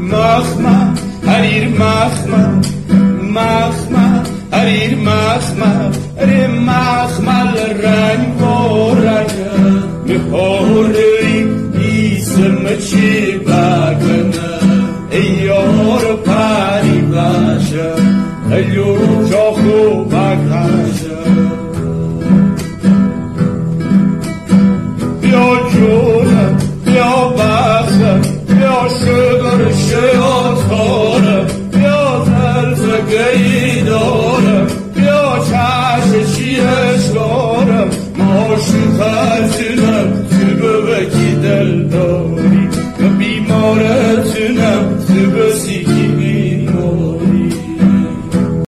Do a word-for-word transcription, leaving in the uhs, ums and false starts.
مخمر حریر مخمر مخمر حریر مخمر ری مخمل رنگ و رنگ میخوری ایسم چی بگنه ای یار پری باشه ایو جا خوب بگشه بیا جونم بیا بختم بیا شگر شیاطانم بیا زلزگهی دارم بیا چشم چیش دارم ماشی خز